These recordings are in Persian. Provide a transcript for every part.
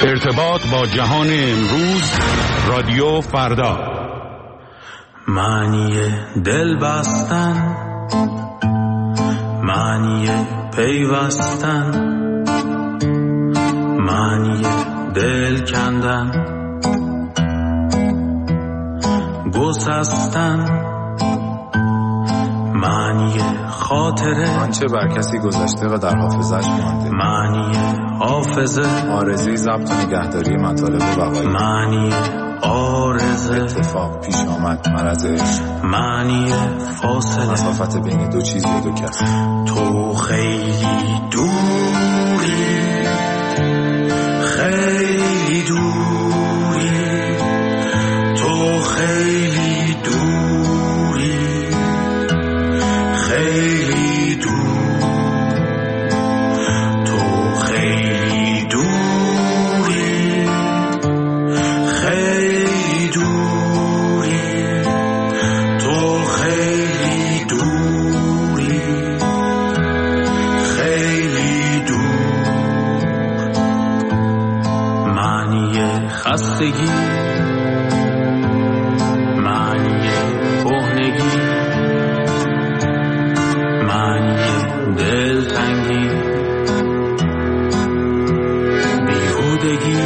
ارتباط با جهان امروز، رادیو فردا. معنی دل بستن، معنی پیوستن، معنی دل کندن، گسستن، معنی خاطره، آنچه بر کسی گذشته و در حافظش مانده، معنی حافظه، آرزوی ضبط و نگهداری مطالب بقایی، معنی آرزه، اتفاق پیش آمد، مرض عشق، معنی فاصله، مسافت بین دو چیز یا دو کس. تو خیلی دوری، خیلی دوری، تو خیلی دوری، خیلی دور، تو خیلی دوری، خیلی دوری، تو خیلی دوری، خیلی دور. معنی خستگی، معنی کهنگی، معنی دلتنگی، بیهودگی،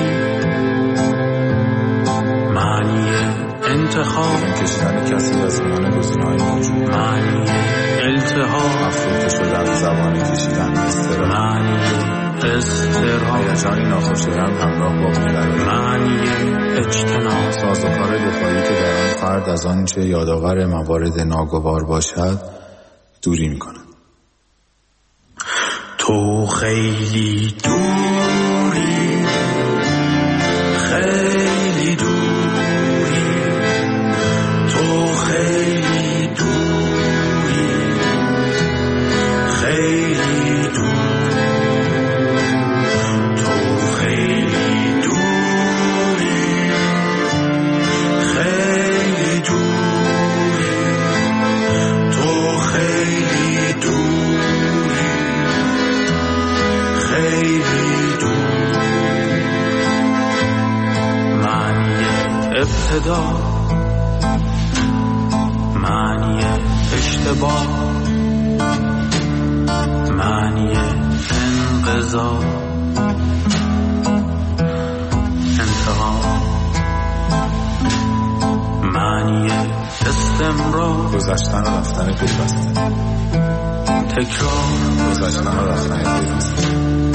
معنی انتخاب، کشیدن کسی از میان گزینه‌های موجود، معنی التهاب، افروخته شدن، زبان کشیدن، استراحت، معنی استرها، هیجانی ناخوشایند همراه با بی‌قراری، معنی اجتناب، سازوکار دفاعی که در آن فرد از آنچه یادآور موارد ناگوار باشد دوری می‌کند. تو خیلی دوری، خیلی دوری، تو خیلی دوری، خیلی دور، تو خیلی دوری، خیلی دوری، تو خیلی دوری، خیلی دور. معنی ابتدا، معنی اشتباه، معنی انقضا، انتقام، معنی استمرار، گذشتن و رفتن پیوسته، تکرار، گذشتن و رفتن پیوسته،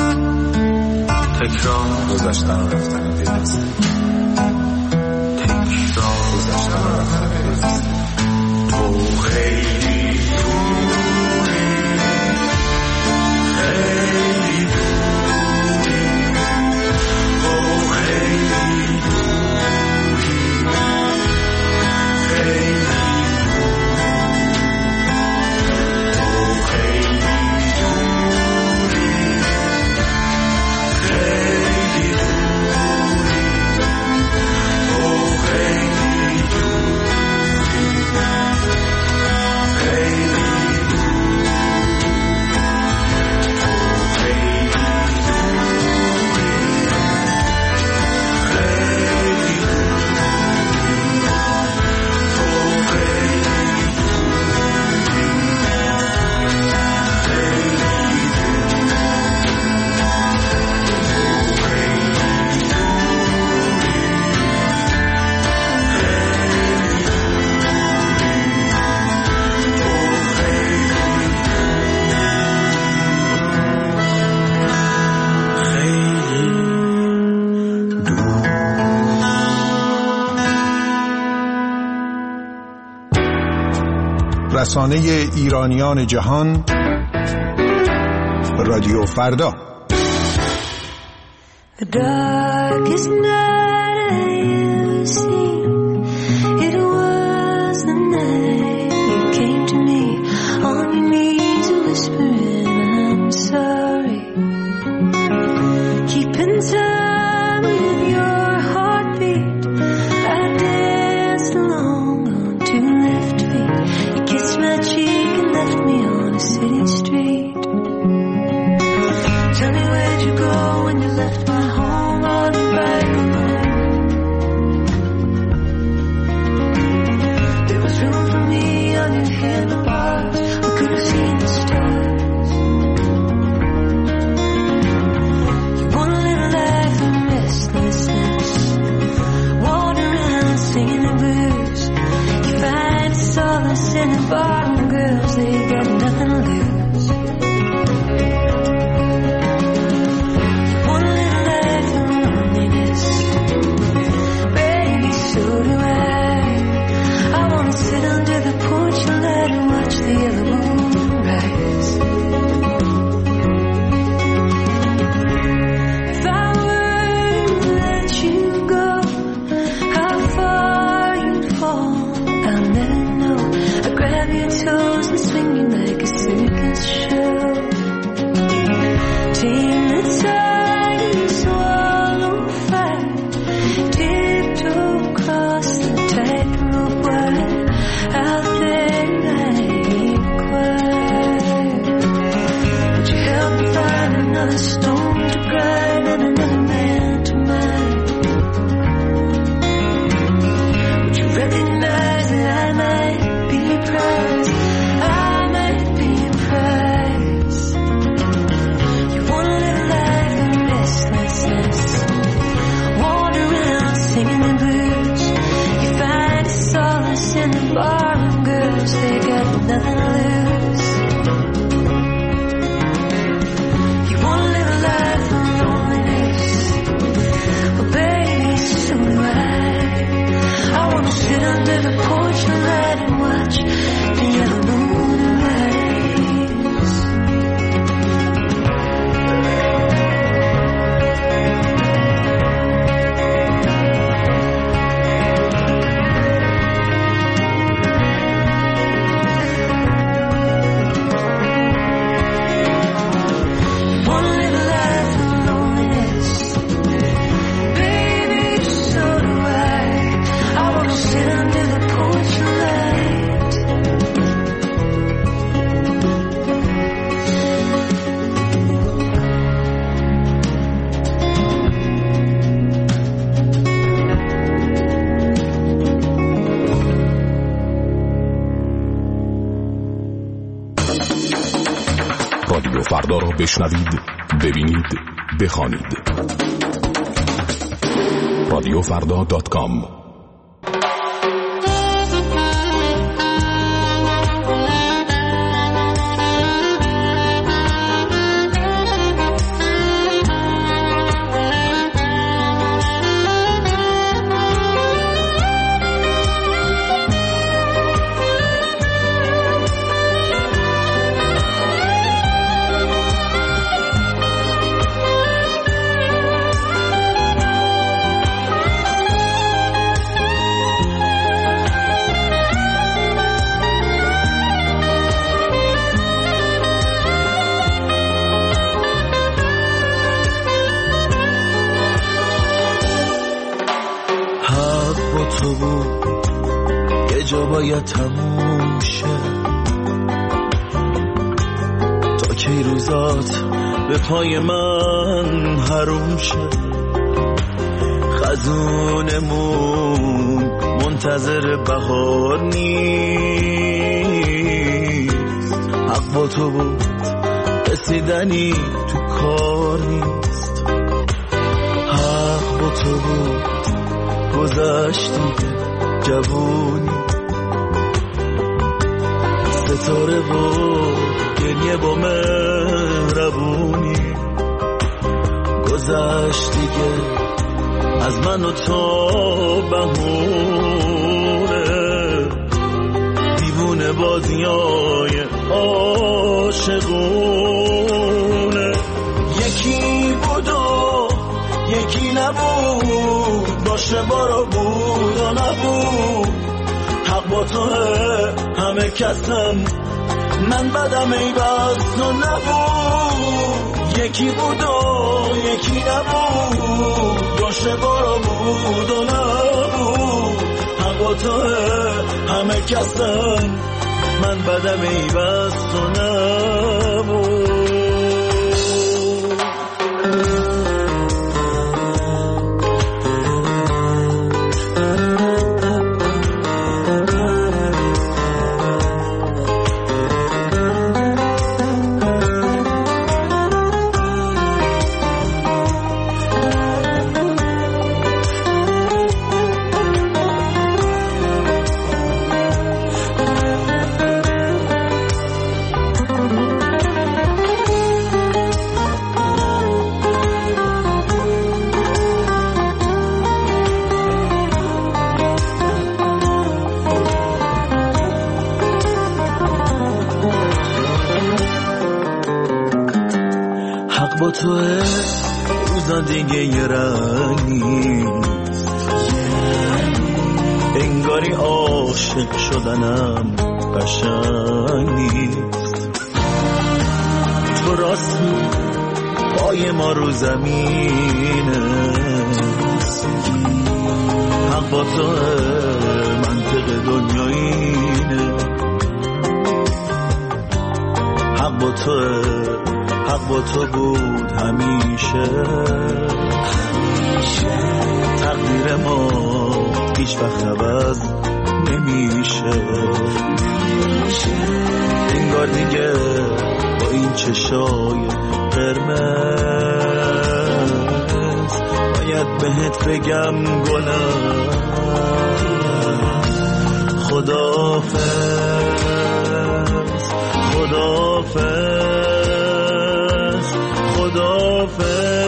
تکرار، گذشتن و رفتن پیوسته، تکرار، گذشتن و رفتن پیوسته. تو خیلی دوری، خیلی دوری، تو خیلی دوری، خیلی رسانه ایرانیان جهان، رادیو فردا. The darkest night I ever seen, it was the night you came to me on your knees whispering I'm sorry, keeping time with your heartbeat. I danced along on two left feet, you kissed my cheek and left me on a city street. Tell me where'd you go when you left my home all alone? فردا را بشنوید، ببینید، بخوانید. radiofrda.com. باید تموم شه تا کی روزات به پای من حروم شه. خزونمون منتظر بهار نیست، حق با تو بود رسیدنی تو کار نیست. حق با تو بود گذشتی جوونی، ستاره و گریه با مهربونی. گذشت دیگه از من و تو بهونه، دیوونه بازیای عاشقونه. یکی بود و یکی نبود، باشه بارا بود و نبود. حق با توه همه کسم، من بدم ای بس تو نبود. یکی بود و یکی نبود، باشه بارا بود و نبود. حق با توه همه کسم، من بدم ای بس تو نبود. با توه روزا دیگه یه رنگ نیست، انگاری عاشق شدنم قشنگ نیست. تو راستی پای ما رو زمینه، حق با توه منطق دنیا اینه. حق با توه، حق با تو بود همیشه. تقدیر ما هیچ وقت عوض نمیشه. انگار دیگه با این چشای قرمز باید بهت بگم گلم خداحافظ، خداحافظ، خداحافظ.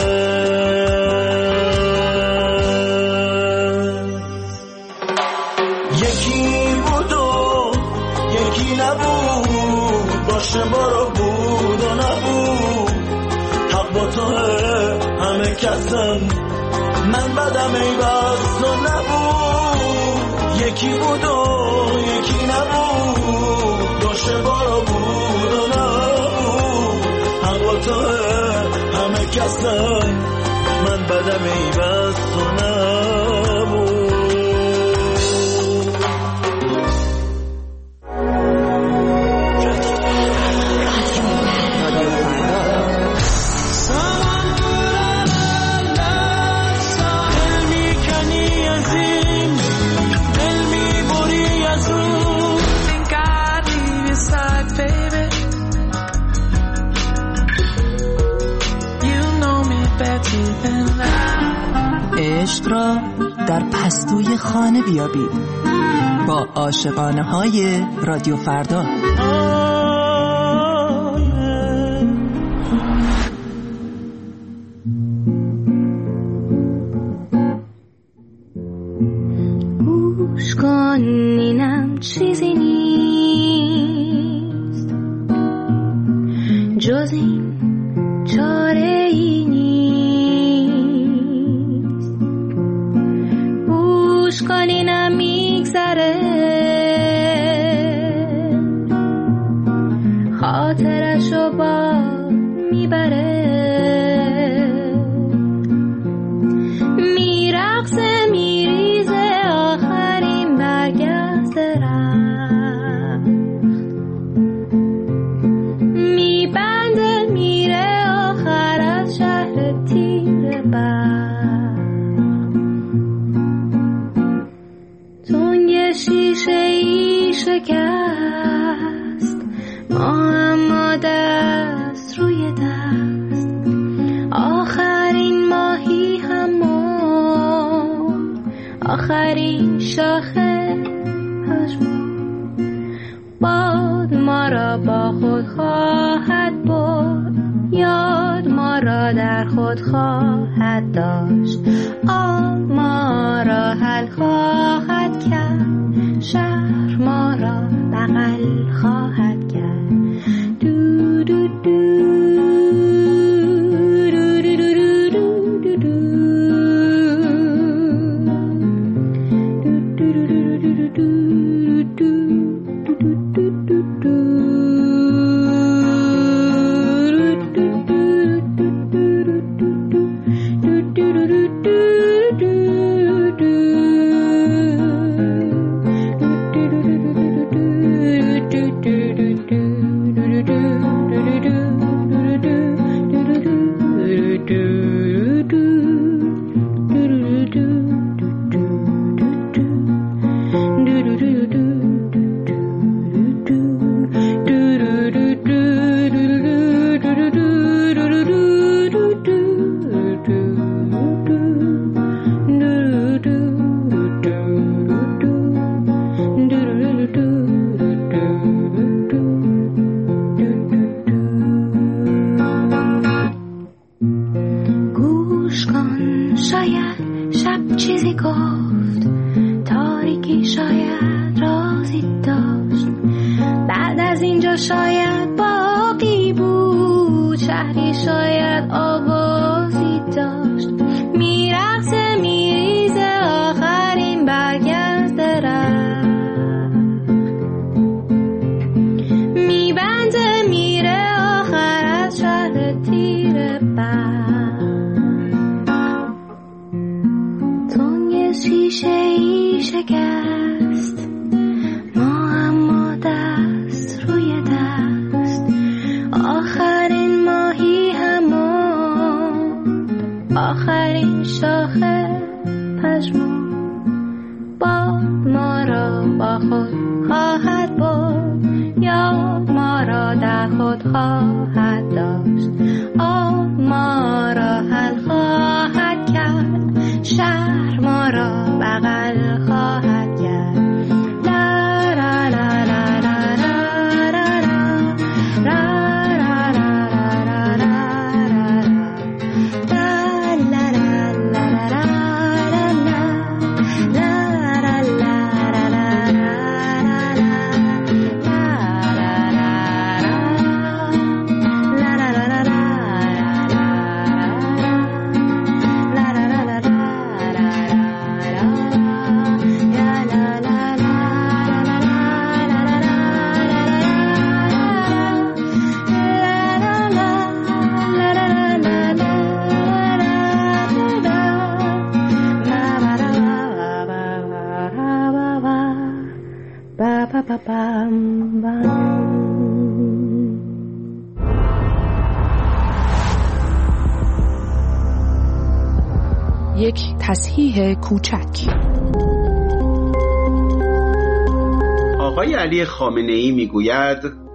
یکی بود و یکی نبود، باشه بارا بود و نبود. حق با توه همه کسم، من بدم ای بس تو نبود. یکی بود و یکی نبود، باشه بارا بود و نبود. حق با توه همه کسم، من بدم ای بس تو نبود. عشق را در پستوی خانه بیابید با عاشقانه های رادیو فردا. گوش کن اینم چیزی نیست جز این چاره ای نیست. گوش کن اینم میگذره خاطرشو با میبره میرقصه میریزه آخرین برگشت رفت میبنده میره آخر از شهر تیر بخت. تنگ شیشه ای شکست ما اما دست روی دست آخرین ماهی همون آخرین شاخه پشمون باد ما را با خود خواهد برد یاد ما را در خود خواهد داشت آب ما را حل خواهد کرد شهر ما را بغل خواهد کرد. دو دو دو یک تصحیح کوچک. آقای علی خامنه‌ای میگوید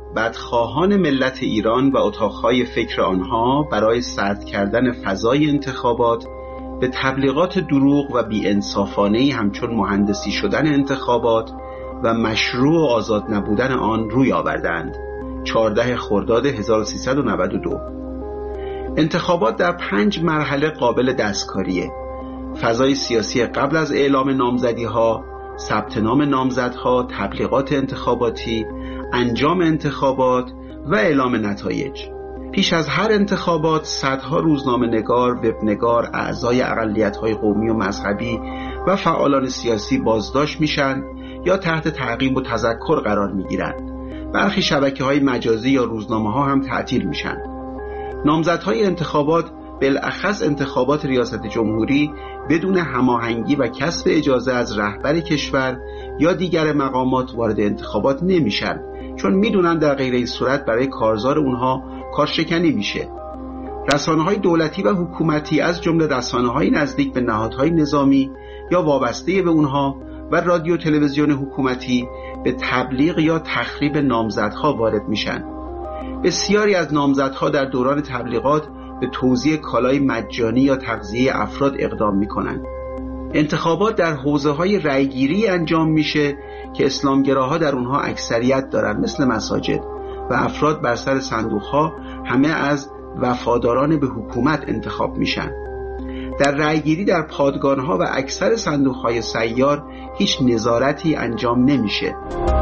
بدخواهان ملت ایران و اتاقهای فکر آنها برای سرد کردن فضای انتخابات به تبلیغات دروغ و بی‌انصافانه‌ای همچون مهندسی شدن انتخابات و مشروع و آزاد نبودن آن روی آوردند. 14 خرداد 1392. انتخابات در 5 مرحله قابل دستکاریه: فضای سیاسی قبل از اعلام نامزدی‌ها، ثبت نام نامزدها، تبلیغات انتخاباتی، انجام انتخابات و اعلام نتایج. پیش از هر انتخابات صدها روزنامه‌نگار، وبنگار، اعضای اقلیت‌های قومی و مذهبی و فعالان سیاسی بازداشت میشن یا تحت تعقیب و تذکر قرار میگیرند. برخی شبکه‌های مجازی یا روزنامه‌ها هم تعطیل میشن. نامزدهای انتخابات، بالاخص انتخابات ریاست جمهوری، بدون هماهنگی و کسب اجازه از رهبر کشور یا دیگر مقامات وارد انتخابات نمیشن، چون میدونن در غیر این صورت برای کارزار اونها کارشکنی میشه. رسانه‌های دولتی و حکومتی از جمله رسانه‌های نزدیک به نهادهای نظامی یا وابسته به اونها و رادیو تلویزیون حکومتی به تبلیغ یا تخریب نامزدها وارد میشن. بسیاری از نامزدها در دوران تبلیغات به توزیع کالای مجانی یا تغذیه افراد اقدام میکنن. انتخابات در حوزه‌های رأیگیری انجام میشه که اسلامگراها در اونها اکثریت دارن، مثل مساجد، و افراد بر سر صندوقها همه از وفاداران به حکومت انتخاب میشن. در رأیگیری در پادگانها و اکثر صندوقهای سیار هیچ نظارتی انجام نمیشه.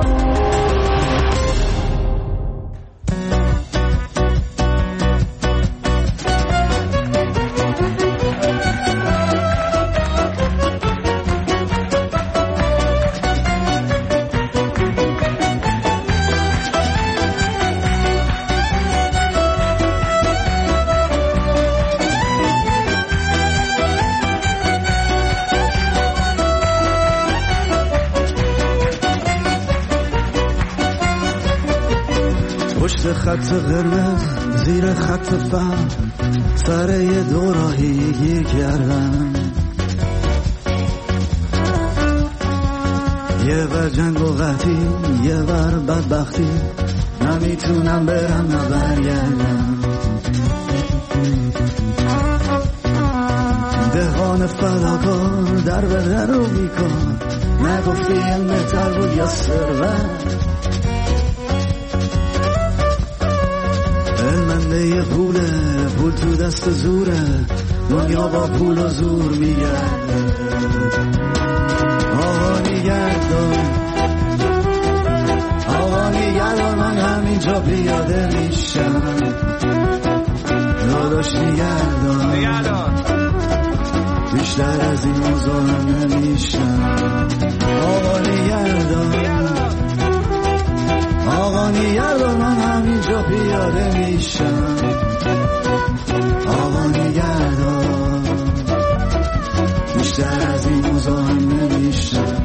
پشت خط قرمز زیر خط فهم سر یه دوراهی کردم، یه ور جنگ و قحطی یه ور بدبختی، نمیتونم برم نه برگردم. دهان فداکار در به در رو بیکار، نگفتی علم بهتر بود یا ثروت. علمنده پول تو دست زوره، دنیا با پول و زور میگرده. آقا نگردان من همینجا پیاده میشم، داداش نگردان بیشتر از این مزاحم نمیشم. آقا نگردان من همینجا پیاده میشم. آقا نگردان بیشتر از این مزاحم نمیشم.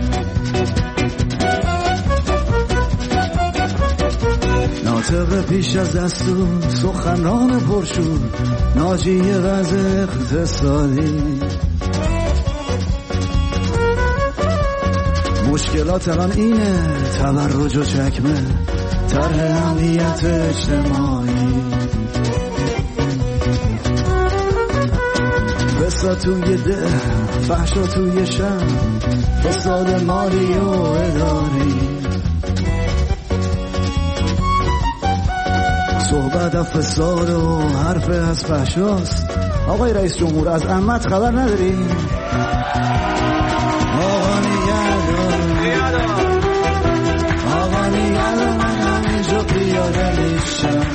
ناطق پیش از دستور سخنران پرشور، ناجی وضع اقتصادی، مشکلات الان اینه تبرج و چکمه، طرح امنیت اجتماعی، فساد توی ده، فحشا توی شهر، فساد مالی و اداری، صحبت از فساد و حرف از فحشاست. آقای رئیس جمهور از عمت خبر نداری؟ آقا نگردان من همینجا پیاده میشم.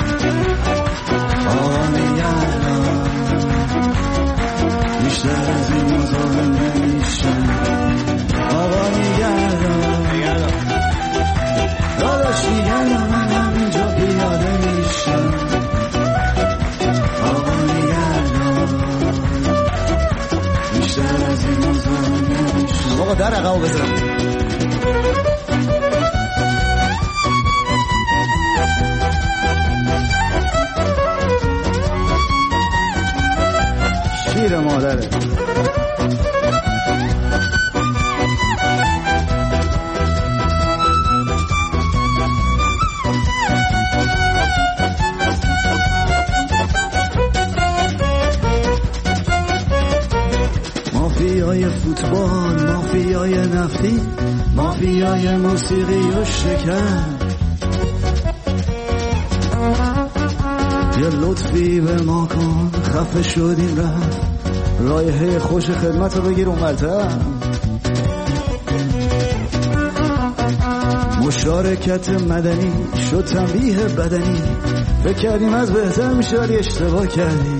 آقا نگردان بیشتر از این مزاحم نمیشم. آقا نگردان داداش نگردان من همینجا پیاده میشم. آقا نگردان بیشتر از این مزاحم نمیشم. آقا در عقب بزنم. شیر مادره مافیای فوتبال، مافیای نفتی، مافیای موسیقی و شکر. یه لطفی به ما کن، خفه شدیم رفت، رایحه خوش خدمت رو بگیر اونورتر. مشارکت مدنی شد تنبیه بدنی، فکر کردیم از بهتر میشه ولی اشتباه کردیم.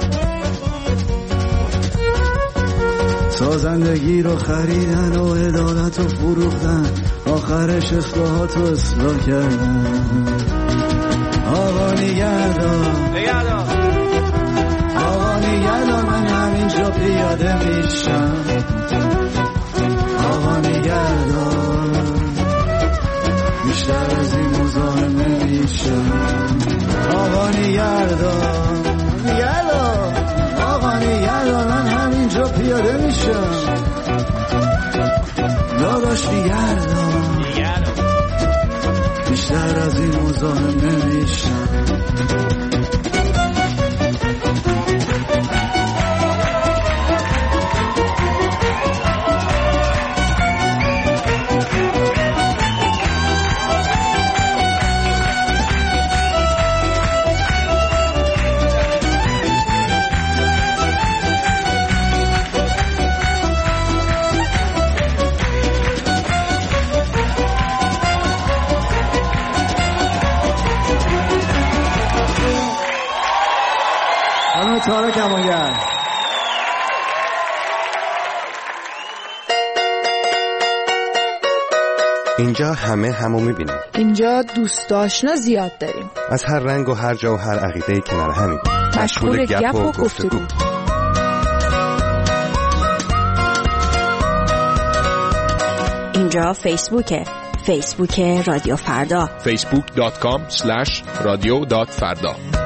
سازندگی رو خریدن و عدالت رو فروختن، آخرش اصلاحات رو اصلاح کردن. آقا نگهدار آقا نگهدار، من همینجا پیاده میشم. آقا نگهدار، بیشتر از این مزاحم نمیشم. آقا نگهدار نگهدار، آقا نگهدار، من همینجا پیاده میشم. داداش نگهدار، بیشتر از این مزاحم نمیشم. تارا کمانگر. اینجا همه همو میبینیم. اینجا دوست آشنا زیاد داریم، از هر رنگ و هر جا و هر عقیده‌ای کنار همیم، مشغول گپ و گفتگو. اینجا فیسبوک رادیو فردا، facebook.com/radio.farda.